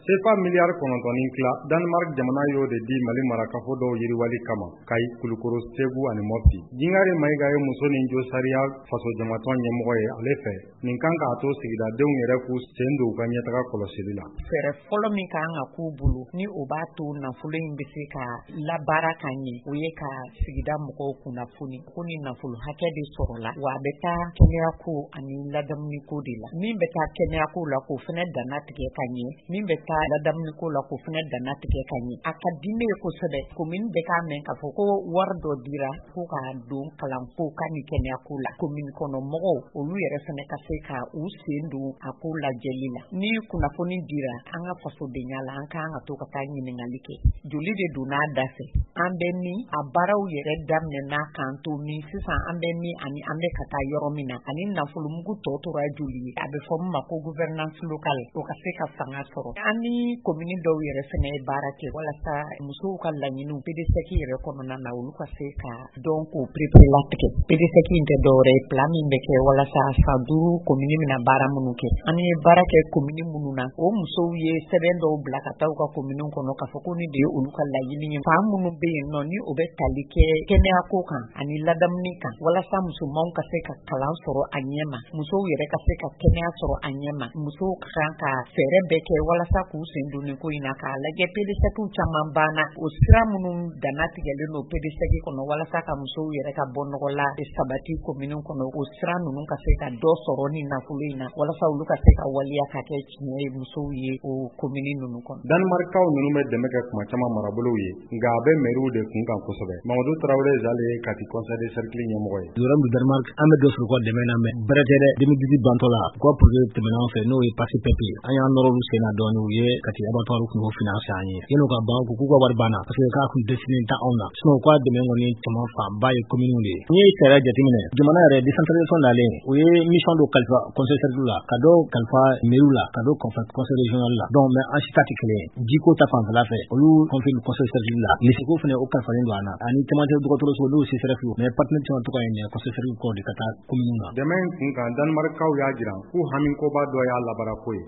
CFA miliyari 9 tila Danemark jamana y'o de di Mali marakafo dɔw yiriwali kama Kayi, Kulukoro, Segu ani Mopti. Jingare Mayiga ye muso nin jo sariya faso jamatɔn ɲɛmɔgɔ ye ale fɛ nin kan k'a to sigidadenw yɛrɛ k'u sen don u ka ɲɛtaga kɔlɔsili la. Fɛɛrɛ fɔlɔ min kan ka k'u bolo ni o b'a to nafolo in bɛ se ka labaara ka ɲɛ o ye ka sigida mɔgɔw kunnafoni ko ni nafolo hakɛ de sɔrɔla wa a bɛ taa kɛnɛyako ani ladamuniko de la. Min bɛ taa kɛnɛyako la k'o fana danna tigɛ ka ɲɛ, min bɛ taa ladamuniko la k'o fana danna tigɛ ka ɲɛ. A ka di ne ye kosɛbɛ commune bɛ k'a mɛn k'a fɔ ko wari dɔ dira ko k'a don kalanko ka ni kɛnɛyako la. Commune kɔnɔ mɔgɔw olu yɛrɛ fana ka se ka u sen don a ko lajɛli la. Ni kunnafoni dira an ka fasobenya la an kan ka to ka taa ɲininkali kɛ. Joli de don n'a da fɛ? An bɛ min? A baaraw yɛrɛ daminɛna k'an to min? Sisan an bɛ min ani an bɛ ka taa yɔrɔ min na? Ani nafolomugu tɔ tora joli ye? A bɛ fɔ min ma ko gouvernance locale o ka se ka fanga sɔrɔ. An ni commune dɔw yɛrɛ fana ye baara kɛ walasa musow ka laɲiniw PDSEC yɛrɛ kɔnɔna na olu ka se ka dɔn k'o perepere-latigɛ. PDSEC in tɛ dɔwɛrɛ ye plan min bɛ kɛ walasa san 5 commune bɛna baara minnu kɛ. An ye baara kɛ commune minnu na o musow ye sɛbɛn dɔw bila ka taa u ka commune kɔnɔ k'a fɔ ko ni de ye olu ka laɲini ye. Fan minnu bɛ yen nɔ ni o bɛ tali kɛ kɛnɛyako kan ani ladamuni kan walasa musomanw ka se ka kalan sɔrɔ a ɲɛ ma, musow yɛrɛ ka se ka kɛnɛya sɔrɔ a ɲɛ ma, musow kan ka fɛɛrɛ bɛɛ kɛ walasa k'u sen don nin ko in na k'a lajɛ PDSEC caman banna o sira minnu danna tigɛlen don PDSEC kɔnɔ walasa ka musow yɛrɛ ka bɔ nɔgɔ la sabati commune kɔnɔ o sira ninnu ka se ka dɔ sɔrɔ ni nafolo in na walasa olu ka se ka waliya ka kɛ tiɲɛ ye musow ye o commune ninnu kɔnɔ. Danemarkaw ninnu bɛ dɛmɛ kɛ kuma caman marabolow ye nka a bɛ mairies de kun kan kosɛbɛ. Mamadou Traoré Zale ye Kati conseil de cercle ɲɛmɔgɔ ye. Yɔrɔ min Danemark an bɛ dɔ sɔrɔ u ka dɛmɛ na mais bɛrɛ tɛ dɛ 2018 bantɔ la u ka projet tɛmɛna an fɛ n'o ye Passy PP an y'an nɔrɔ olu sen na dɔɔnin u ye Kati abattoir kun y'o finance an ye yan'u ka ban k'u ka wari banna parce que k'a kun destiné tɛ anw na sinon u ka dɛmɛ kɔni caman fanba ye commune de ye. N'i ye sariya jateminɛ jamana yɛrɛ décentralisation nalen o ye mission dɔ kalifa conseil cercle la ka dɔ kalifa mairie la ka dɔ conseil régional la donc mais an si ta tɛ kelen ye jiko ta fanfɛla fɛ olu conseil cercle la lisiko fana o kalifalen don an na ani cɛmancɛ dɔgɔtɔrɔso n'o CSRF mais partenaire caman tɔgɔ ye conseil cercle kɔ de ka taa commune na. Dɛmɛ in kun kan Danemarkaw y'a jira k'u hamikoba dɔ y'a labaarako ye.